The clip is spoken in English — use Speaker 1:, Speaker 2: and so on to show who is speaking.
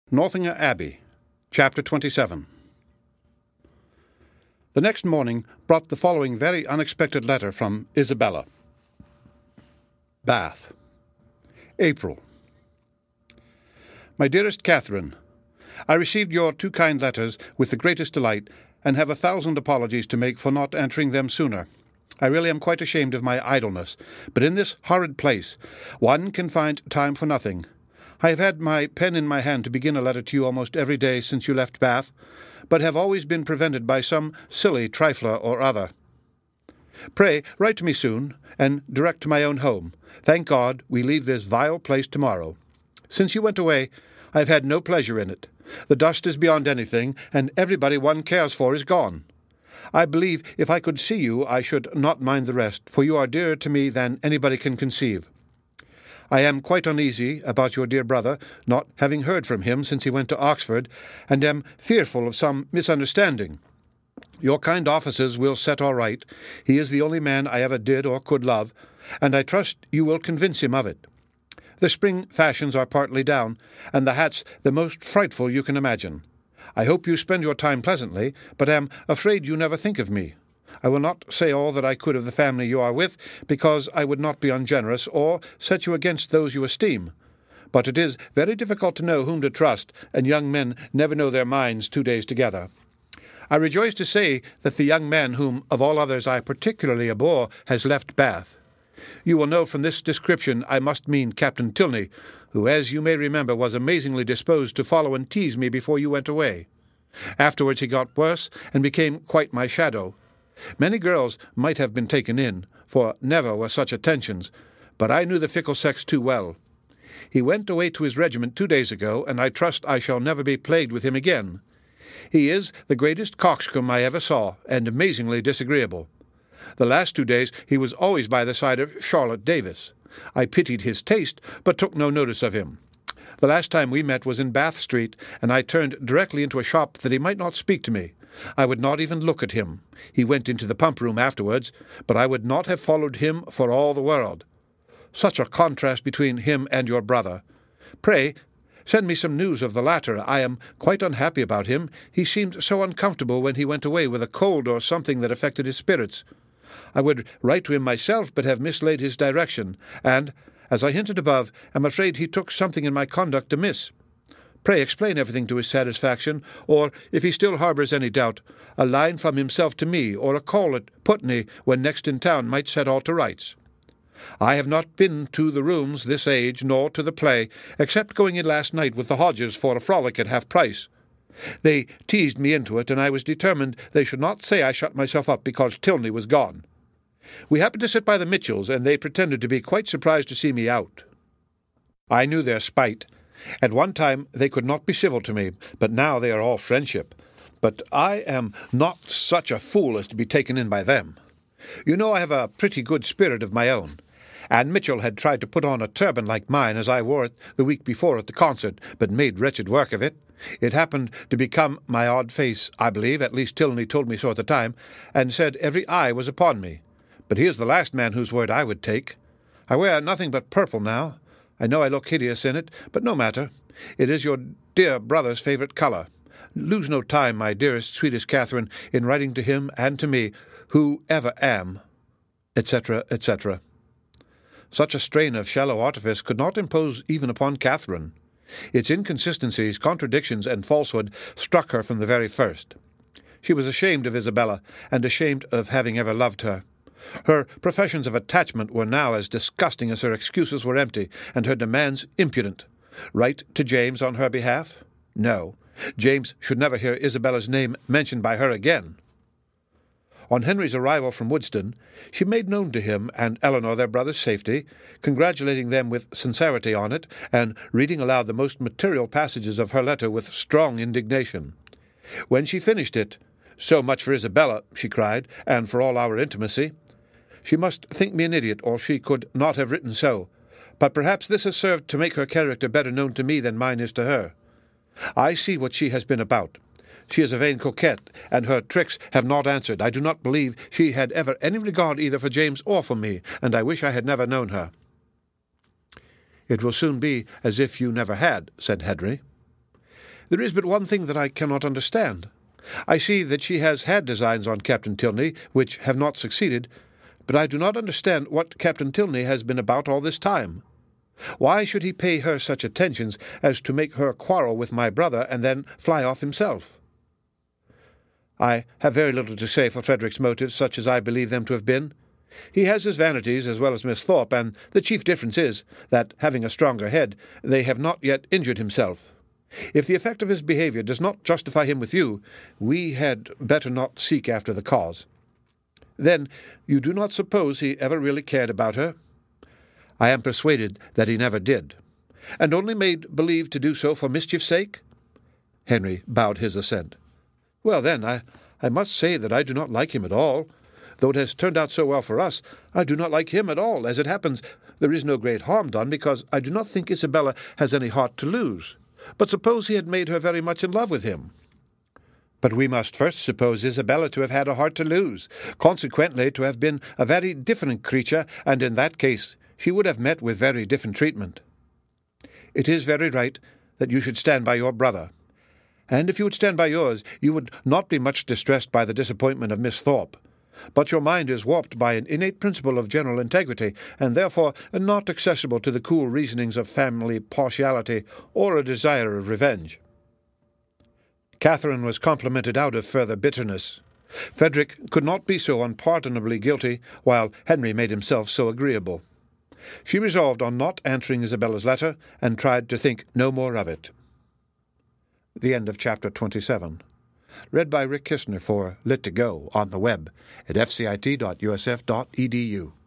Speaker 1: Northanger Abbey, Chapter 27. The next morning brought the following very unexpected letter from Isabella. Bath, April. My dearest Catherine, I received your two kind letters with the greatest delight, and have 1,000 apologies to make for not answering them sooner. I really am quite ashamed of my idleness, but in this horrid place one can find time for nothing. I have had my pen in my hand to begin a letter to you almost every day since you left Bath, but have always been prevented by some silly trifler or other. Pray write to me soon, and direct to my own home. Thank God we leave this vile place tomorrow. Since you went away, I have had no pleasure in it. The dust is beyond anything, and everybody one cares for is gone. I believe if I could see you I should not mind the rest, for you are dearer to me than anybody can conceive. I am quite uneasy about your dear brother, not having heard from him since he went to Oxford, and am fearful of some misunderstanding. Your kind offices will set all right. He is the only man I ever did or could love, and I trust you will convince him of it. The spring fashions are partly down, and the hats the most frightful you can imagine. I hope you spend your time pleasantly, but am afraid you never think of me. I will not say all that I could of the family you are with, because I would not be ungenerous, or set you against those you esteem. But it is very difficult to know whom to trust, and young men never know their minds 2 days together. I rejoice to say that the young man whom of all others I particularly abhor has left Bath. You will know from this description I must mean Captain Tilney, who, as you may remember, was amazingly disposed to follow and tease me before you went away. Afterwards he got worse, and became quite my shadow. Many girls might have been taken in, for never were such attentions, but I knew the fickle sex too well. He went away to his regiment 2 days ago, and I trust I shall never be plagued with him again. He is the greatest coxcomb I ever saw, and amazingly disagreeable. The last 2 days he was always by the side of Charlotte Davis. I pitied his taste, but took no notice of him. The last time we met was in Bath Street, and I turned directly into a shop that he might not speak to me. I would not even look at him. He went into the pump-room afterwards, but I would not have followed him for all the world. Such a contrast between him and your brother. Pray, send me some news of the latter. I am quite unhappy about him. He seemed so uncomfortable when he went away with a cold or something that affected his spirits. I would write to him myself, but have mislaid his direction, and, as I hinted above, am afraid he took something in my conduct amiss. Pray explain everything to his satisfaction, or, if he still harbours any doubt, a line from himself to me, or a call at Putney when next in town might set all to rights. I have not been to the rooms this age, nor to the play, except going in last night with the Hodges for a frolic at half price. They teased me into it, and I was determined they should not say I shut myself up because Tilney was gone. We happened to sit by the Mitchells, and they pretended to be quite surprised to see me out. I knew their spite. At one time they could not be civil to me, but now they are all friendship. But I am not such a fool as to be taken in by them. You know I have a pretty good spirit of my own. Anne Mitchell had tried to put on a turban like mine as I wore it the week before at the concert, but made wretched work of it. It happened to become my odd face, I believe, at least Tilney told me so at the time, and said every eye was upon me. But he is the last man whose word I would take. I wear nothing but purple now. I know I look hideous in it, but no matter. It is your dear brother's favourite colour. Lose no time, my dearest, sweetest Catherine, in writing to him and to me, who ever am, etc., etc. Such a strain of shallow artifice could not impose even upon Catherine. Its inconsistencies, contradictions, and falsehood struck her from the very first. She was ashamed of Isabella, and ashamed of having ever loved her. Her professions of attachment were now as disgusting as her excuses were empty, and her demands impudent. Write to James on her behalf? No. James should never hear Isabella's name mentioned by her again. On Henry's arrival from Woodston, she made known to him and Eleanor their brother's safety, congratulating them with sincerity on it, and reading aloud the most material passages of her letter with strong indignation. When she finished it, "So much for Isabella," she cried, "and for all our intimacy. She must think me an idiot, or she could not have written so. But perhaps this has served to make her character better known to me than mine is to her. I see what she has been about. She is a vain coquette, and her tricks have not answered. I do not believe she had ever any regard either for James or for me, and I wish I had never known her." "It will soon be as if you never had," said Henry. There is but one thing that I cannot understand. I see that she has had designs on Captain Tilney which have not succeeded, but I do not understand what Captain Tilney has been about all this time. Why should he pay her such attentions as to make her quarrel with my brother and then fly off himself? I have very little to say for Frederick's motives, such as I believe them to have been. He has his vanities as well as Miss Thorpe, and the chief difference is that, having a stronger head, they have not yet injured himself. If the effect of his behaviour does not justify him with you, we had better not seek after the cause. Then, you do not suppose he ever really cared about her? I am persuaded that he never did, and only made believe to do so for mischief's sake? Henry bowed his assent. Well, then, I must say that I do not like him at all. Though it has turned out so well for us, I do not like him at all. As it happens, there is no great harm done, because I do not think Isabella has any heart to lose. But suppose he had made her very much in love with him? But we must first suppose Isabella to have had a heart to lose, consequently to have been a very different creature, and in that case she would have met with very different treatment. It is very right that you should stand by your brother, and if you would stand by yours, you would not be much distressed by the disappointment of Miss Thorpe. But your mind is warped by an innate principle of general integrity, and therefore not accessible to the cool reasonings of family partiality or a desire of revenge. Catherine was complimented out of further bitterness. Frederick could not be so unpardonably guilty, while Henry made himself so agreeable. She resolved on not answering Isabella's letter, and tried to think no more of it. The end of chapter 27. Read by Rick Kistner for Lit2Go on the web at fcit.usf.edu.